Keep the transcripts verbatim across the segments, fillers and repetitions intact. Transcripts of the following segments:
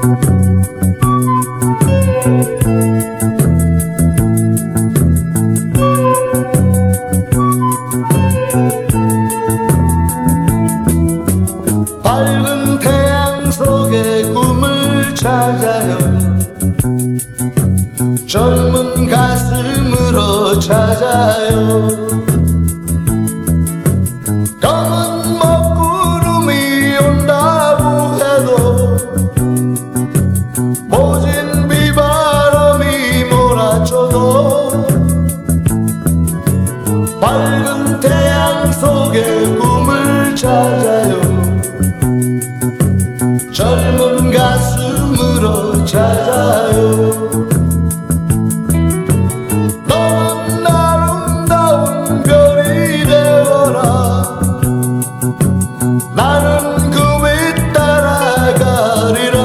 밝은 태양 속에 꿈을 찾아요. 젊은 가슴으로 찾아요. 검은 먹구름이 온다고 해도 모진 비바람이 몰아쳐도 밝은 태양 속에 꿈을 찾아요. 젊은 가슴으로 찾아요. 너는 아름다운 별이 되어라. 나는 그 빛 따라가리라.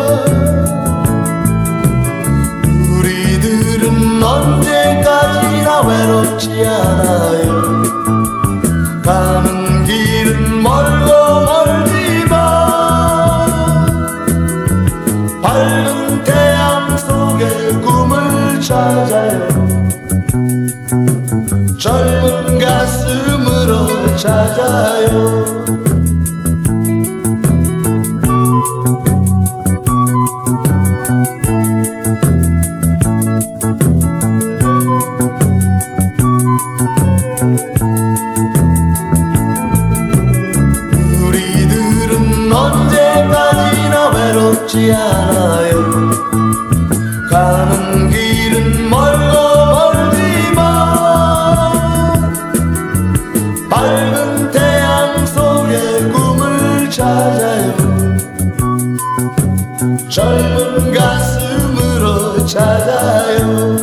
우리들은 언제까지나 외롭지 않아요. 가는 길은 멀고 멀지만 밝은 태양 속에 꿈을 찾아요. 젊은 가슴으로 찾아요. 우리들은 언제까지나 외롭지 않아요. 가는 길은 멀고 멀지만 밝은 태양 속에 꿈을 찾아요. 젊은 가슴으로 찾아요.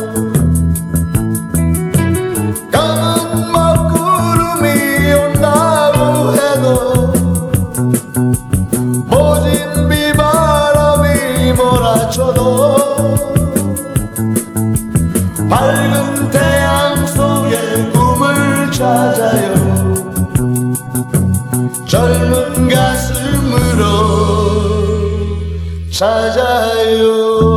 검은 먹구름이 온다고 해도 모진 비바람이 몰아쳐도 밝은 태양 속에 꿈을 찾아요. 젊은 가슴으로 찾아요.